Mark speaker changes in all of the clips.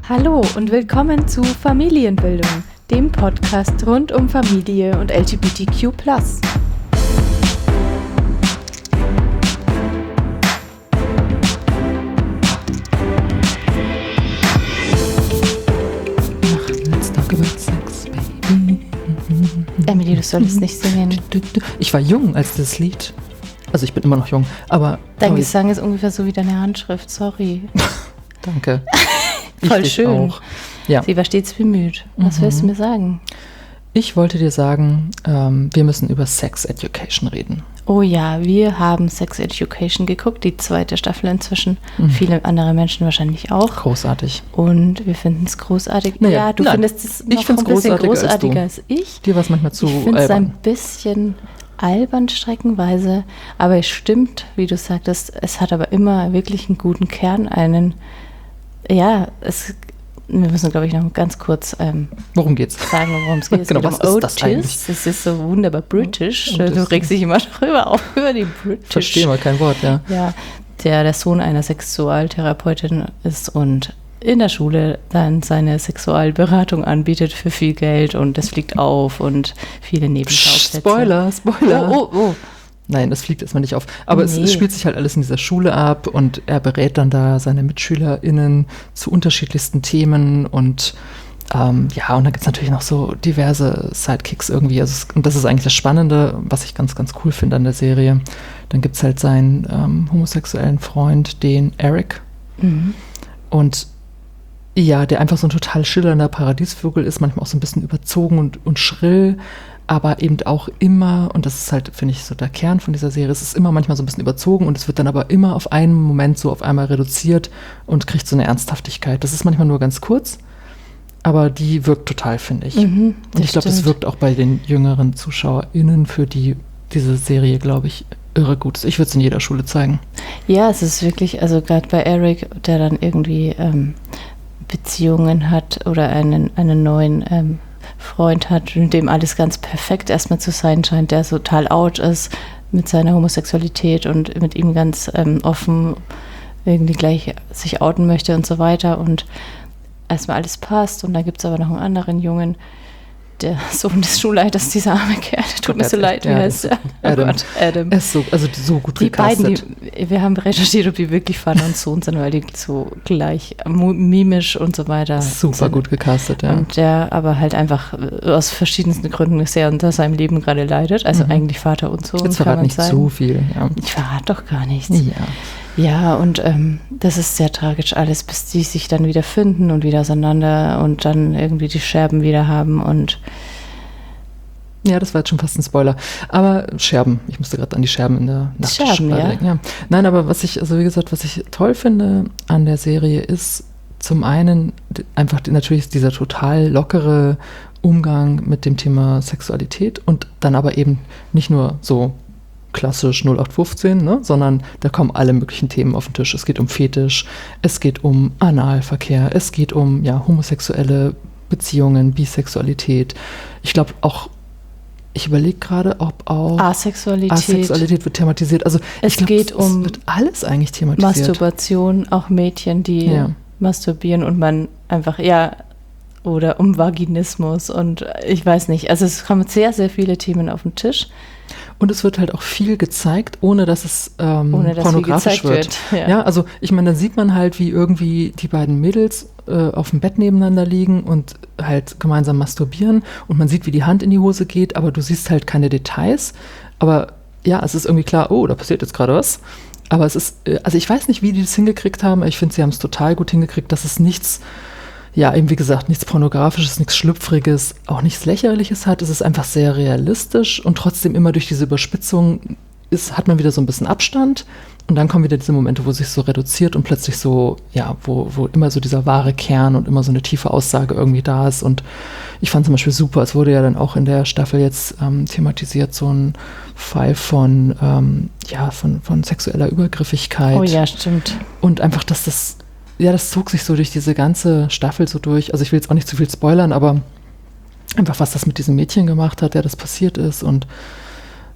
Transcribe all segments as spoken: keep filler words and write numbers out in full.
Speaker 1: Hallo und willkommen zu Familienbildung, dem Podcast rund um Familie und L G B T Q plus.
Speaker 2: Let's talk about sex, baby.
Speaker 1: Emily, du solltest nicht singen.
Speaker 2: Ich war jung als das Lied. Also ich bin immer noch jung, aber...
Speaker 1: Dein Gesang ist ungefähr so wie deine Handschrift, sorry.
Speaker 2: Danke.
Speaker 1: Voll
Speaker 2: ich
Speaker 1: schön.
Speaker 2: Auch. Ja.
Speaker 1: Sie war stets bemüht. Was
Speaker 2: Mhm.
Speaker 1: willst du mir sagen?
Speaker 2: Ich wollte dir sagen, ähm, wir müssen über Sex Education reden.
Speaker 1: Oh ja, wir haben Sex Education geguckt, die zweite Staffel inzwischen.
Speaker 2: Mhm.
Speaker 1: Viele andere Menschen wahrscheinlich auch.
Speaker 2: Großartig.
Speaker 1: Und wir finden es großartig.
Speaker 2: Naja,
Speaker 1: ja, du
Speaker 2: nein,
Speaker 1: findest es noch
Speaker 2: ich find's
Speaker 1: ein bisschen
Speaker 2: großartiger als
Speaker 1: großartiger
Speaker 2: du.
Speaker 1: als ich.
Speaker 2: Dir war es manchmal zu
Speaker 1: Ich finde es
Speaker 2: albern.
Speaker 1: ein bisschen albern streckenweise, aber es stimmt, wie du sagtest, es hat aber immer wirklich einen guten Kern, einen, ja, es, wir müssen, glaube ich, noch ganz kurz ähm,
Speaker 2: Worum geht's?
Speaker 1: sagen, worum es geht. Es
Speaker 2: Genau,
Speaker 1: geht
Speaker 2: was
Speaker 1: um
Speaker 2: ist das eigentlich?
Speaker 1: Otis. Das ist so wunderbar british.
Speaker 2: Und
Speaker 1: Du
Speaker 2: das-
Speaker 1: regst dich immer drüber auf, über die British.
Speaker 2: Verstehe mal kein Wort, ja.
Speaker 1: Ja, der der Sohn einer Sexualtherapeutin ist und in der Schule dann seine Sexualberatung anbietet für viel Geld und das fliegt auf und viele Nebenschausätze.
Speaker 2: Spoiler, Spoiler.
Speaker 1: Oh, oh, oh.
Speaker 2: Nein, das fliegt erstmal nicht auf. Aber es,
Speaker 1: Nee.
Speaker 2: es spielt sich halt alles in dieser Schule ab und er berät dann da seine MitschülerInnen zu unterschiedlichsten Themen und ähm, ja, und da gibt es natürlich noch so diverse Sidekicks irgendwie. Also es, und das ist eigentlich das Spannende, was ich ganz, ganz cool finde an der Serie. Dann gibt es halt seinen ähm, homosexuellen Freund, den Eric.
Speaker 1: Mhm.
Speaker 2: Und ja, der einfach so ein total schillernder Paradiesvogel ist, manchmal auch so ein bisschen überzogen und, und schrill, aber eben auch immer, und das ist halt, finde ich, so der Kern von dieser Serie, es ist immer manchmal so ein bisschen überzogen und es wird dann aber immer auf einen Moment so auf einmal reduziert und kriegt so eine Ernsthaftigkeit. Das ist manchmal nur ganz kurz, aber die wirkt total, finde ich.
Speaker 1: Mhm,
Speaker 2: und ich glaube, das
Speaker 1: stimmt.
Speaker 2: wirkt auch bei den jüngeren ZuschauerInnen, für die diese Serie, glaube ich, irre gut ist. Ich würde es in jeder Schule zeigen.
Speaker 1: Ja, es ist wirklich, also gerade bei Eric, der dann irgendwie ähm, Beziehungen hat oder einen, einen neuen ähm, Freund hat, mit dem alles ganz perfekt erstmal zu sein scheint, der so total out ist mit seiner Homosexualität und mit ihm ganz ähm, offen irgendwie gleich sich outen möchte und so weiter und erstmal alles passt und dann gibt es aber noch einen anderen Jungen, der Sohn des Schulleiters, dieser arme Kerl, tut mir so leid, wie
Speaker 2: Ja,
Speaker 1: heißt
Speaker 2: das
Speaker 1: der?
Speaker 2: ist Adam.
Speaker 1: Oh Gott, Adam.
Speaker 2: Er ist so, also so gut
Speaker 1: Die beiden,
Speaker 2: gecastet.
Speaker 1: die, wir haben recherchiert, ob die wirklich Vater und Sohn sind, weil die so gleich mu- mimisch und so weiter
Speaker 2: Super
Speaker 1: sind.
Speaker 2: gut gecastet, ja.
Speaker 1: Und der aber halt einfach äh, aus verschiedensten Gründen sehr unter seinem Leben gerade leidet. Also
Speaker 2: Mhm.
Speaker 1: eigentlich Vater und Sohn,
Speaker 2: Jetzt
Speaker 1: kann
Speaker 2: verrat
Speaker 1: man
Speaker 2: nicht
Speaker 1: sagen.
Speaker 2: zu viel. Ja.
Speaker 1: Ich verrate doch gar nichts.
Speaker 2: ja.
Speaker 1: Ja, und ähm, das ist sehr tragisch alles, bis die sich dann wieder finden und wieder auseinander und dann irgendwie die Scherben wieder haben und
Speaker 2: Ja, das war jetzt schon fast ein Spoiler. Aber Scherben, ich musste gerade an die Scherben in der Nachttischplatte
Speaker 1: Scherben, ja.
Speaker 2: denken. Ja. Nein, aber was ich, also wie gesagt, was ich toll finde an der Serie ist zum einen d- einfach die, natürlich dieser total lockere Umgang mit dem Thema Sexualität und dann aber eben nicht nur so klassisch null acht fünfzehn, ne, sondern da kommen alle möglichen Themen auf den Tisch. Es geht um Fetisch, es geht um Analverkehr, es geht um ja, homosexuelle Beziehungen, Bisexualität. Ich glaube auch, ich überlege gerade, ob auch
Speaker 1: Asexualität,
Speaker 2: Asexualität wird thematisiert. Also
Speaker 1: Es
Speaker 2: ich glaub,
Speaker 1: geht
Speaker 2: es
Speaker 1: um
Speaker 2: wird alles eigentlich thematisiert.
Speaker 1: Masturbation, auch Mädchen, die
Speaker 2: Ja.
Speaker 1: masturbieren und man einfach, ja, oder um Vaginismus und ich weiß nicht. Also es kommen sehr, sehr viele Themen auf den Tisch,
Speaker 2: Und es wird halt auch viel gezeigt, ohne dass es ähm,
Speaker 1: ohne dass viel
Speaker 2: pornografisch
Speaker 1: gezeigt
Speaker 2: wird.
Speaker 1: wird.
Speaker 2: Ja. also ich meine, dann sieht man halt, wie irgendwie die beiden Mädels äh, auf dem Bett nebeneinander liegen und halt gemeinsam masturbieren und man sieht, wie die Hand in die Hose geht, aber du siehst halt keine Details. Aber ja, es ist irgendwie klar, oh, da passiert jetzt gerade was. Aber es ist, äh, also ich weiß nicht, wie die das hingekriegt haben, aber ich finde, sie haben es total gut hingekriegt, dass es nichts, ja, eben wie gesagt, nichts Pornografisches, nichts Schlüpfriges, auch nichts Lächerliches hat. Es ist einfach sehr realistisch und trotzdem immer durch diese Überspitzung ist, hat man wieder so ein bisschen Abstand und dann kommen wieder diese Momente, wo sich so reduziert und plötzlich so, ja, wo, wo immer so dieser wahre Kern und immer so eine tiefe Aussage irgendwie da ist. Und ich fand zum Beispiel super, es wurde ja dann auch in der Staffel jetzt ähm, thematisiert, so ein Fall von, ähm, ja, von, von sexueller Übergriffigkeit.
Speaker 1: Oh ja, stimmt.
Speaker 2: Und einfach, dass das, ja, das zog sich so durch diese ganze Staffel so durch. Also ich will jetzt auch nicht zu viel spoilern, aber einfach, was das mit diesem Mädchen gemacht hat, der das passiert ist und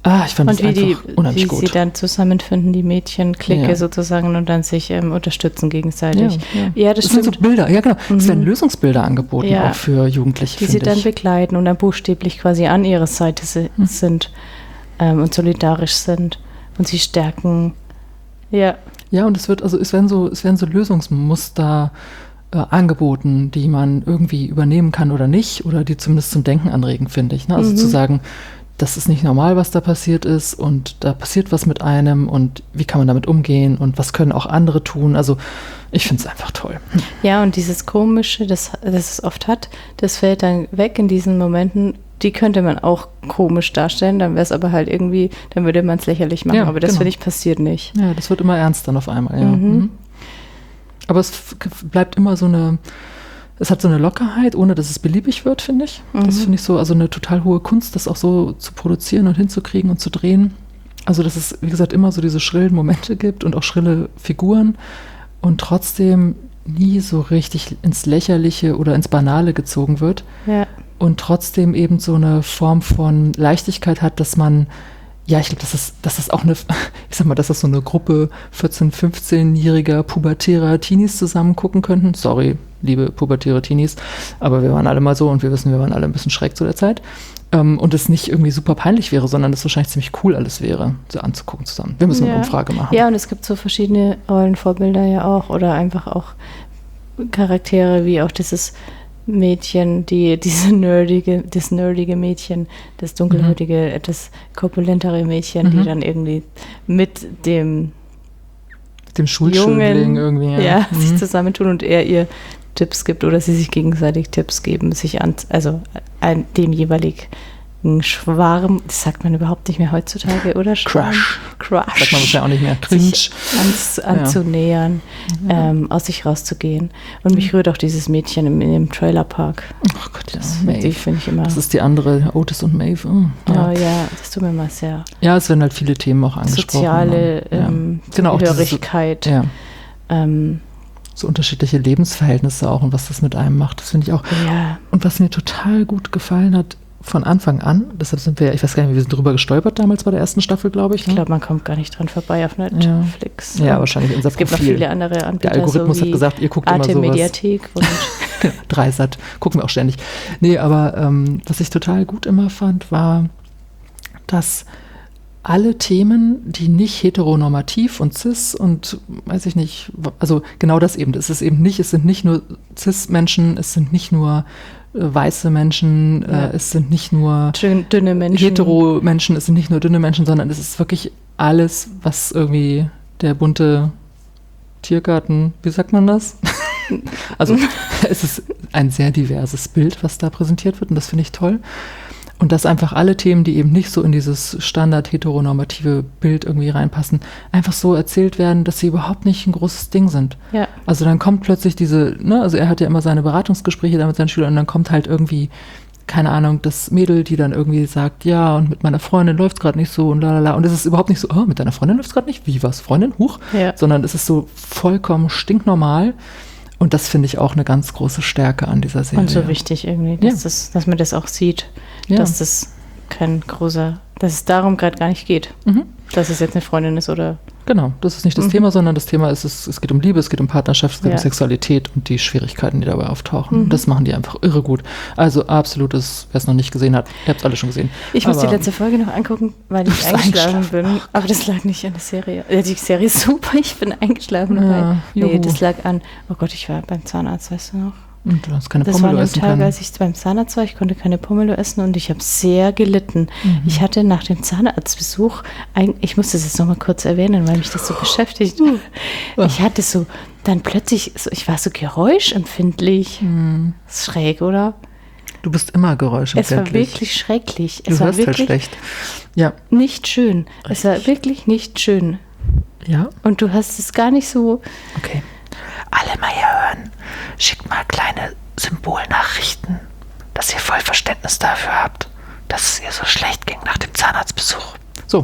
Speaker 2: Ah, ich fand
Speaker 1: Und
Speaker 2: das
Speaker 1: wie, die,
Speaker 2: einfach unheimlich
Speaker 1: wie
Speaker 2: gut.
Speaker 1: sie dann zusammenfinden, die Mädchenklicke
Speaker 2: Ja.
Speaker 1: sozusagen und dann sich ähm, unterstützen gegenseitig.
Speaker 2: Ja, ja.
Speaker 1: Ja, das,
Speaker 2: das sind so
Speaker 1: stimmt.
Speaker 2: Bilder, ja genau. Es
Speaker 1: Mhm.
Speaker 2: werden Lösungsbilder angeboten,
Speaker 1: Ja.
Speaker 2: auch für Jugendliche,
Speaker 1: Die sie
Speaker 2: finde
Speaker 1: dann
Speaker 2: ich.
Speaker 1: begleiten und dann buchstäblich quasi an ihrer Seite si-
Speaker 2: Hm.
Speaker 1: sind ähm, und solidarisch sind und sie stärken. Ja,
Speaker 2: Ja, und es wird, also es werden so, es werden so Lösungsmuster äh, angeboten, die man irgendwie übernehmen kann oder nicht, oder die zumindest zum Denken anregen, finde ich. Ne? Also
Speaker 1: Mhm.
Speaker 2: zu sagen, das ist nicht normal, was da passiert ist, und da passiert was mit einem, und wie kann man damit umgehen und was können auch andere tun. Also ich finde es einfach toll.
Speaker 1: ja, und dieses Komische, das, das es oft hat, das fällt dann weg in diesen Momenten. Die könnte man auch komisch darstellen, dann wäre es aber halt irgendwie, dann würde man es lächerlich machen.
Speaker 2: Ja,
Speaker 1: aber das
Speaker 2: genau.
Speaker 1: finde ich passiert nicht.
Speaker 2: Ja, das wird immer ernst dann auf einmal, ja.
Speaker 1: Mhm.
Speaker 2: Mhm. Aber es f- bleibt immer so eine, es hat so eine Lockerheit, ohne dass es beliebig wird, finde ich. Das
Speaker 1: Mhm.
Speaker 2: finde ich so, also eine total hohe Kunst, das auch so zu produzieren und hinzukriegen und zu drehen. Also, dass es, wie gesagt, immer so diese schrillen Momente gibt und auch schrille Figuren und trotzdem nie so richtig ins Lächerliche oder ins Banale gezogen wird.
Speaker 1: Ja,
Speaker 2: Und trotzdem eben so eine Form von Leichtigkeit hat, dass man, ja, ich glaube, dass das, dass das auch eine, ich sag mal, dass das so eine Gruppe vierzehn-, fünfzehnjähriger pubertärer Teenies zusammen gucken könnten. Sorry, liebe pubertäre Teenies, aber wir waren alle mal so und wir wissen, wir waren alle ein bisschen schräg zu der Zeit. Ähm, und es nicht irgendwie super peinlich wäre, sondern es wahrscheinlich ziemlich cool alles wäre, so anzugucken zusammen. Wir müssen
Speaker 1: ja.
Speaker 2: eine Umfrage machen.
Speaker 1: Ja, und es gibt so verschiedene Rollenvorbilder ja auch oder einfach auch Charaktere wie auch dieses Mädchen, die diese nerdige, das nerdige Mädchen, das dunkelhäutige,
Speaker 2: Mhm.
Speaker 1: etwas korpulentere Mädchen,
Speaker 2: Mhm.
Speaker 1: die dann irgendwie mit dem
Speaker 2: Dem Schulschönling
Speaker 1: Jungen
Speaker 2: irgendwie. Ja,
Speaker 1: ja, sich
Speaker 2: Mhm.
Speaker 1: zusammentun und er ihr Tipps gibt oder sie sich gegenseitig Tipps geben, sich an, also ein, dem jeweiligen Schwarm, das sagt man überhaupt nicht mehr heutzutage, oder? Schwarm?
Speaker 2: Crush.
Speaker 1: Crush.
Speaker 2: Sagt man wahrscheinlich auch nicht mehr. Cringe.
Speaker 1: Sich ans, anzunähern, ähm, aus sich rauszugehen. Und mich rührt auch dieses Mädchen im, in dem Trailerpark.
Speaker 2: Oh Gott, ja,
Speaker 1: Das,
Speaker 2: Maeve.
Speaker 1: die finde ich immer.
Speaker 2: Das ist die andere, Otis und Maeve. Oh,
Speaker 1: oh,
Speaker 2: ja.
Speaker 1: ja, das tut mir mal sehr.
Speaker 2: Ja, es werden halt viele Themen auch angesprochen.
Speaker 1: Soziale
Speaker 2: ja.
Speaker 1: ähm,
Speaker 2: Genau, auch diese-
Speaker 1: Zugehörigkeit.
Speaker 2: Ja,
Speaker 1: Ähm,
Speaker 2: so unterschiedliche Lebensverhältnisse auch und was das mit einem macht, das finde ich auch.
Speaker 1: ja.
Speaker 2: Und was mir total gut gefallen hat von Anfang an, deshalb sind wir, ich weiß gar nicht, wir sind drüber gestolpert damals bei der ersten Staffel, glaube ich.
Speaker 1: Ich glaube, man kommt gar nicht dran vorbei auf Netflix.
Speaker 2: Ja, wahrscheinlich unser
Speaker 1: Es gibt noch
Speaker 2: Profil.
Speaker 1: viele andere Anbieter.
Speaker 2: Der Algorithmus
Speaker 1: so wie
Speaker 2: hat gesagt, ihr guckt immer
Speaker 1: Arte
Speaker 2: sowas.
Speaker 1: Mediathek und
Speaker 2: Dreisat, gucken wir auch ständig. Nee, aber ähm, was ich total gut immer fand, war, dass alle Themen, die nicht heteronormativ und cis und weiß ich nicht, also genau das eben, es ist eben nicht, es sind nicht nur cis-Menschen, es sind nicht nur äh, weiße Menschen,
Speaker 1: Ja.
Speaker 2: äh, es sind nicht nur
Speaker 1: dünn- dünne Menschen.
Speaker 2: hetero-Menschen, es sind nicht nur dünne Menschen, sondern es ist wirklich alles, was irgendwie der bunte Tiergarten, wie sagt man das? Also es ist ein sehr diverses Bild, was da präsentiert wird und das finde ich toll. Und dass einfach alle Themen, die eben nicht so in dieses standard-heteronormative Bild irgendwie reinpassen, einfach so erzählt werden, dass sie überhaupt nicht ein großes Ding sind.
Speaker 1: Ja.
Speaker 2: Also dann kommt plötzlich diese, ne, also er hat ja immer seine Beratungsgespräche da mit seinen Schülern und dann kommt halt irgendwie, keine Ahnung, das Mädel, die dann irgendwie sagt, ja, und mit meiner Freundin läuft es gerade nicht so und lalala. Und es ist überhaupt nicht so, oh, mit deiner Freundin läuft es gerade nicht? Wie, was, Freundin? Huch.
Speaker 1: Ja.
Speaker 2: Sondern es ist so vollkommen stinknormal. Und das finde ich auch eine ganz große Stärke an dieser Serie.
Speaker 1: Und so wichtig irgendwie, dass,
Speaker 2: Ja.
Speaker 1: das, dass man das auch sieht,
Speaker 2: Ja.
Speaker 1: dass das kein großer, dass es darum gerade gar nicht geht,
Speaker 2: Mhm.
Speaker 1: dass es jetzt eine Freundin ist oder
Speaker 2: Genau, das ist nicht das
Speaker 1: Mhm.
Speaker 2: Thema, sondern das Thema ist, es, es geht um Liebe, es geht um Partnerschaft, es geht
Speaker 1: Ja.
Speaker 2: um Sexualität und die Schwierigkeiten, die dabei auftauchen.
Speaker 1: Mhm.
Speaker 2: Das machen die einfach irre gut. Also absolutes, wer es noch nicht gesehen hat, ihr habt es alle schon gesehen.
Speaker 1: Ich muss
Speaker 2: Aber
Speaker 1: die letzte Folge noch angucken, weil
Speaker 2: Du
Speaker 1: ich
Speaker 2: bist
Speaker 1: eingeschlafen
Speaker 2: eingeschlafen.
Speaker 1: bin. Aber das lag nicht an der Serie. Ja, die Serie ist super, ich bin eingeschlafen
Speaker 2: Ja,
Speaker 1: dabei. Nee,
Speaker 2: juhu.
Speaker 1: das lag an, oh Gott, ich war beim Zahnarzt, weißt du noch?
Speaker 2: Und du hast keine
Speaker 1: Das war
Speaker 2: Pomelo
Speaker 1: an dem
Speaker 2: essen
Speaker 1: Tag,
Speaker 2: können.
Speaker 1: als ich beim Zahnarzt war. Ich konnte keine Pomelo essen und ich habe sehr gelitten.
Speaker 2: Mhm.
Speaker 1: Ich hatte nach dem Zahnarztbesuch, ein, ich muss das jetzt nochmal kurz erwähnen, weil mich das so beschäftigt. Ich hatte so, dann plötzlich, so, ich war so geräuschempfindlich.
Speaker 2: Mhm.
Speaker 1: Das ist schräg, oder?
Speaker 2: Du bist immer
Speaker 1: Es war
Speaker 2: geräuschempfindlich.
Speaker 1: wirklich schrecklich.
Speaker 2: Du
Speaker 1: Es war
Speaker 2: hörst halt
Speaker 1: wirklich
Speaker 2: schlecht. Ja.
Speaker 1: nicht schön. Es war wirklich nicht schön.
Speaker 2: Ja?
Speaker 1: Und du hast es gar nicht so.
Speaker 2: Okay. Alle mal hier hören. Schickt mal kleine Symbolnachrichten, dass ihr voll Verständnis dafür habt, dass es ihr so schlecht ging nach dem Zahnarztbesuch. So,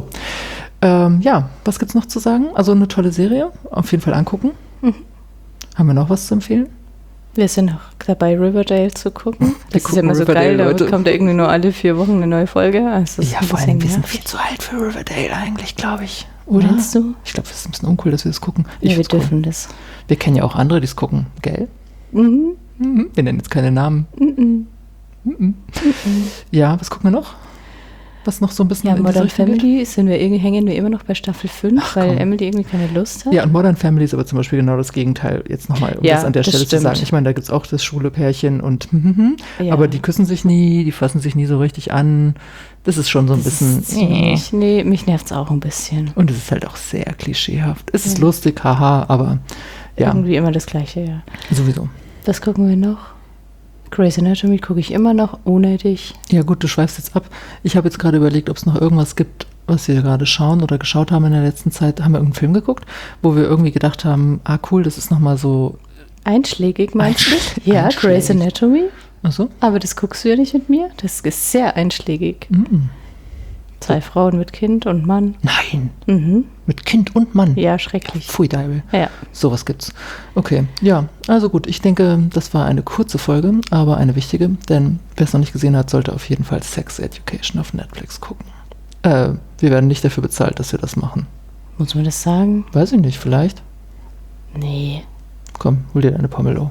Speaker 2: ähm, ja, was gibt's noch zu sagen? Also eine tolle Serie, auf jeden Fall angucken.
Speaker 1: Mhm.
Speaker 2: Haben wir noch was zu empfehlen?
Speaker 1: Wir sind auch dabei, Riverdale zu gucken. Das
Speaker 2: Wir
Speaker 1: ist ja immer so
Speaker 2: Riverdale,
Speaker 1: geil, da
Speaker 2: Leute.
Speaker 1: kommt da irgendwie nur alle vier Wochen eine neue Folge. Also
Speaker 2: Ja, vor allem, wir sind viel zu alt für Riverdale eigentlich, glaube ich. Oder?
Speaker 1: Meinst du?
Speaker 2: Ich glaube, es ist ein bisschen uncool, dass wir das gucken. Ich
Speaker 1: Ja, wir
Speaker 2: find's cool.
Speaker 1: dürfen das.
Speaker 2: Wir kennen ja auch andere, die es gucken, gell?
Speaker 1: Mhm.
Speaker 2: Mhm. Wir nennen jetzt keine Namen.
Speaker 1: Mhm.
Speaker 2: Mhm. Ja, was gucken wir noch? Was noch so ein bisschen
Speaker 1: Ja,
Speaker 2: in diese
Speaker 1: Modern
Speaker 2: Richtung geht?
Speaker 1: Family sind wir irgendwie, hängen wir immer noch bei Staffel fünf,
Speaker 2: Ach,
Speaker 1: weil
Speaker 2: komm.
Speaker 1: Emily irgendwie keine Lust hat.
Speaker 2: Ja, und Modern Family ist aber zum Beispiel genau das Gegenteil. Jetzt nochmal, um
Speaker 1: Ja,
Speaker 2: das an der
Speaker 1: das
Speaker 2: Stelle
Speaker 1: stimmt.
Speaker 2: zu sagen. Ich meine, da gibt es auch das schwule Pärchen und
Speaker 1: Ja.
Speaker 2: aber die küssen sich nie, die fassen sich nie so richtig an. Das ist schon so ein
Speaker 1: Das
Speaker 2: bisschen.
Speaker 1: ist ziemlich, nee, mich nervt es auch ein bisschen.
Speaker 2: Und es ist halt auch sehr klischeehaft. Es ist
Speaker 1: Ja.
Speaker 2: lustig, haha, aber ja,
Speaker 1: Irgendwie immer das Gleiche, ja.
Speaker 2: sowieso.
Speaker 1: Was gucken wir noch? Grey's Anatomy gucke ich immer noch, ohne dich.
Speaker 2: Ja gut, du schweifst jetzt ab. Ich habe jetzt gerade überlegt, ob es noch irgendwas gibt, was wir gerade schauen oder geschaut haben in der letzten Zeit. Haben wir irgendeinen Film geguckt, wo wir irgendwie gedacht haben, ah cool, das ist nochmal so.
Speaker 1: Einschlägig, meinst
Speaker 2: Einschlägig.
Speaker 1: du? Ja, Grey's Anatomy.
Speaker 2: Achso?
Speaker 1: Aber das guckst du ja nicht mit mir. Das ist sehr einschlägig.
Speaker 2: Mhm.
Speaker 1: Zwei Frauen mit Kind und Mann.
Speaker 2: Nein,
Speaker 1: Mhm.
Speaker 2: mit Kind und Mann.
Speaker 1: Ja, schrecklich.
Speaker 2: Pfui Deibel.
Speaker 1: Ja.
Speaker 2: Sowas gibt's. Okay, ja, also gut, ich denke, das war eine kurze Folge, aber eine wichtige, denn wer es noch nicht gesehen hat, sollte auf jeden Fall Sex Education auf Netflix gucken. Äh, wir werden nicht dafür bezahlt, dass wir das machen.
Speaker 1: Muss man das sagen?
Speaker 2: Weiß ich nicht, vielleicht?
Speaker 1: Nee.
Speaker 2: Komm, hol dir deine Pomelo.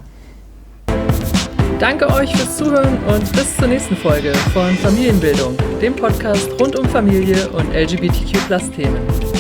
Speaker 3: Danke euch fürs Zuhören und bis zur nächsten Folge von Familienbildung, dem Podcast rund um Familie und L G B T Q Plus Themen.